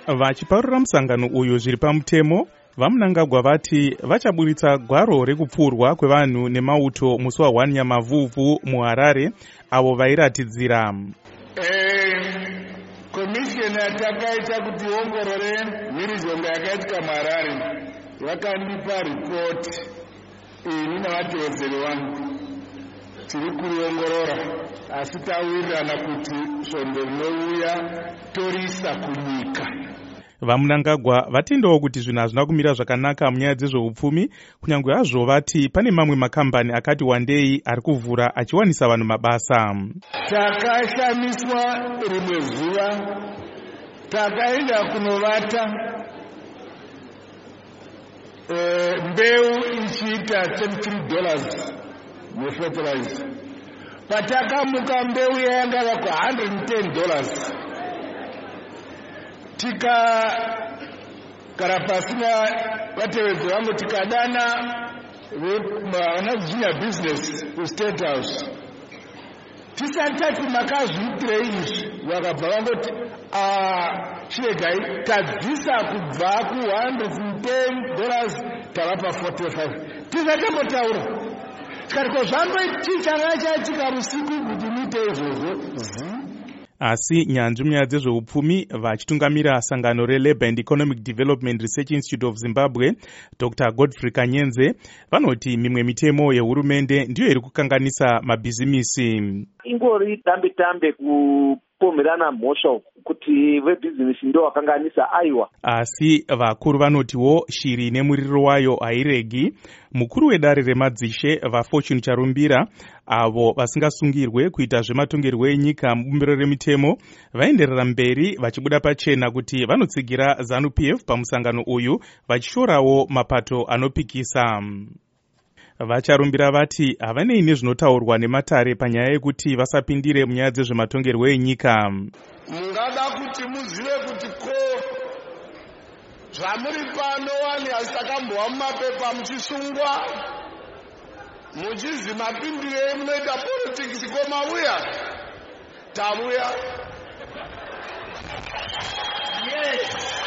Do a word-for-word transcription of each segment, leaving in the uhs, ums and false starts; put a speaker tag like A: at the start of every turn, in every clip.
A: Vachiparura musangano uyu zviri pamutemo, vaMnangagwa vati vachaburitsa gwaro rekupfurwa kwevanhu nemauto musi wa first Nyamavhuvhu muHarare, avo vairatidzira
B: komisheni yatakaita kuti ongorore mhirizhonga yakaitika muHarare vakandipa ripoti ini navatevedzeri vangu tiri kuriongorora, asi tawirirana kuti svondo rinouya torisa kunyika.
A: VaMnangagwa vatendawo kuti zvinhu hazvina kumira zvakanaka munyaya dzezveupfumi, kunyange hazvo vati pane mamwe makambani akati wandei ari kuvhura achiwanisa vanhu mabasa.
B: Takashamiswa rimwe zuva takaenda kunovata e, mbeu ichiita thirty-three dollars nefertilizer. Patakamuka mbeu yanga yako one hundred ten dollars. Tika karapasina vatevedzeri vangu tikadana vana junior business ku State House. Tisati tati makazviitirei izvi, vakabva vangoti chiregai tadzisa kubva ku one hundred ten dollars tavapa forty-five. Tisati tambotaura tikati ko zvangoitika chaitika usiku kuti muite izvozvo.
A: Asi nyanzvi munyaya dzezveupfumi vachitungamira sangano reLabour and Economic Development Research Institute of Zimbabwe, Doctor Godfrey Kanyenze, vanoti mimwe mitemo yehurumende ndiyo iri kukanganisa mabhizimisi.
C: Ingori tambe tambe kupomerana mhosva kuti vebhizinesi ndo vakanganisa aiwa.
A: Asi vakuru vanotiwo shiri nemuriro wayo hairegi. Mukuru wedare remadzishe vaFortune Charumbira, avo vasingasungirwe kuita zvematongerwo enyika mubumbiro remitemo, vaenderera mberi vachibuda pachena kuti vanotsigira ZANU-P F pamusangano uyu, vachishorawo mapato anopikisa. Vacharumbira vati havanei nezvinotaurwa nematare panyaya yekuti vasapindire munyaya dzezvematongerwo enyika.
B: Mungada kuti muzive kuti ko zvamuri pano wani hazitakambowa mumapepa muchisungwa muchizi mapindirei munoita politics komauya tavuya. Yes.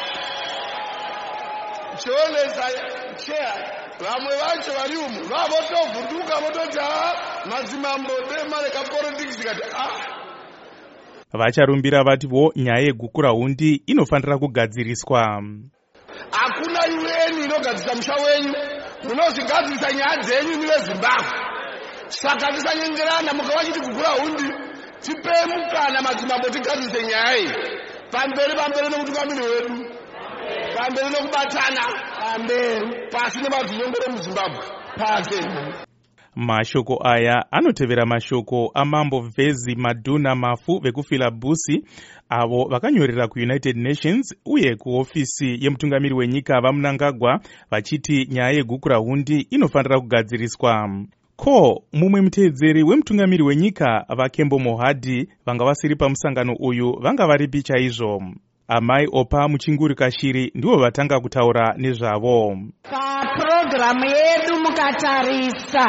B: Chionesa chair vamwe vacho vari umu vavotovhunduka vototi madzimambo demare kapolitics kati ah.
A: Vacharumbira vatiwo nyaya yegukura hundi inofanira kugadziriswa.
B: Hakuna U N inogadzisa musha wenyu, munozvigadzirisa nyaya dzenyu nive Zimbabwe. Saka tisanyengerana mukavachiti kugura hundi, tipei mukana madzimambo tigadzise nyaya iyi. Pamberi pamberi nomutungamiri wedu, pamberi nokubatana, pamberi pasi nemadzimongoro muZimbabwe pasi.
A: Mashoko aya anotevera mashoko amambo Vezi Maduna Mafu vekuFilabusi, avo vakanyorera kuUnited Nations uye kuofisi yemutungamiri wenyika vaMnangagwa vachiti nyaya yegukura hundi inofanira kugadziriswa. Ko mumwe muteedzeri wemutungamiri wenyika vaKembo Mohadi vanga vasiri pamusangano uyu vanga varipi chaizvo? Amai Opa Muchinguri Kashiri ndivo vatanga kutaura nezvavo.
D: Paprogramu yedu mukatarisa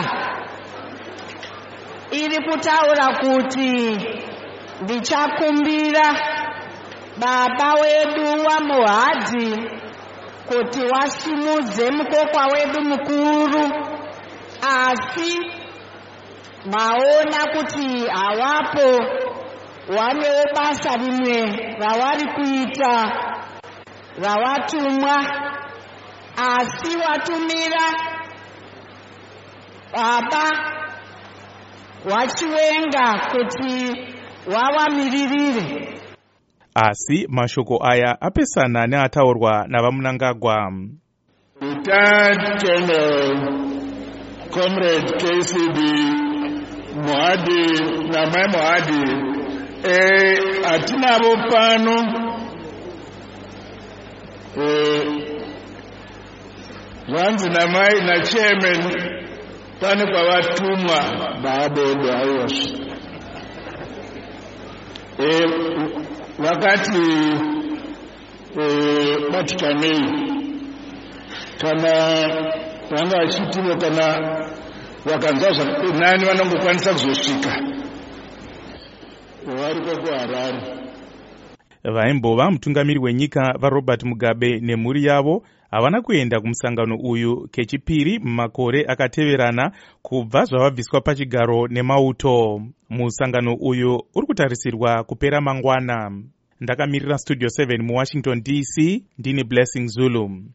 D: iri kutaura kuti ndichakumbira baba wedu waMohadi kuti wasimudze mukokwa wedu mukuru, asi maona kuti hawapo, wanewo basa rimwe ravari kuita ravatumwa, asi watumira baba wachiwenga kuti wawamiririre.
A: Asi mashoko aya apesana neataurwa navaMnangagwa.
B: Retired General Comrade K C B Mohadi namai Mohadi eh atinavo pano eh vanzi namai na chairman pane kwavatumwa vabodo aiwasvi e, vakati e, batikanei kana vanga vachitivo kana vakanzwa nani vanongokwanisa kuzosvika vari kuHarare.
A: vaimbova mutungamiri wenyika vaRobert Mugabe nemhuri yavo havana kuenda kumusangano uyu kechipiri mumakore akateverana kubva zvavabviswa pachigaro nemauto. Musangano uyu uri kutarisirwa kupera mangwana. Ndakamirira Studio seven muWashington D C, ndini Blessing Zulu.